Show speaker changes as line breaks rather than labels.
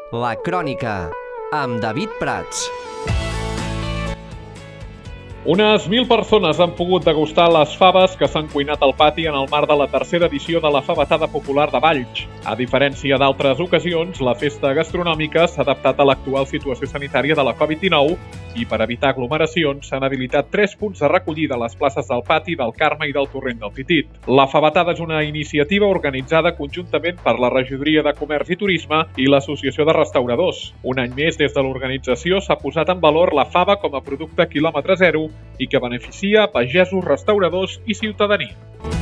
La Crònica, amb David Prats.
Unes 1.000 persones han pogut degustar les faves que s'han cuinat al pati en el marc de la tercera edició de la Favetada Popular de Valls. A diferència d'altres ocasions, la festa gastronòmica s'ha adaptat a l'actual situació sanitària de la Covid-19 i per evitar aglomeracions s'han habilitat 3 punts de recollida a les places del Pati, del Carme i del Torrent del Pitit. La Favetada és una iniciativa organitzada conjuntament per la Regidoria de Comerç i Turisme i l'Associació de Restauradors. Un any més, des de l'organització s'ha posat en valor la fava com a producte quilòmetre zero i que beneficia pagesos, restauradors i ciutadania.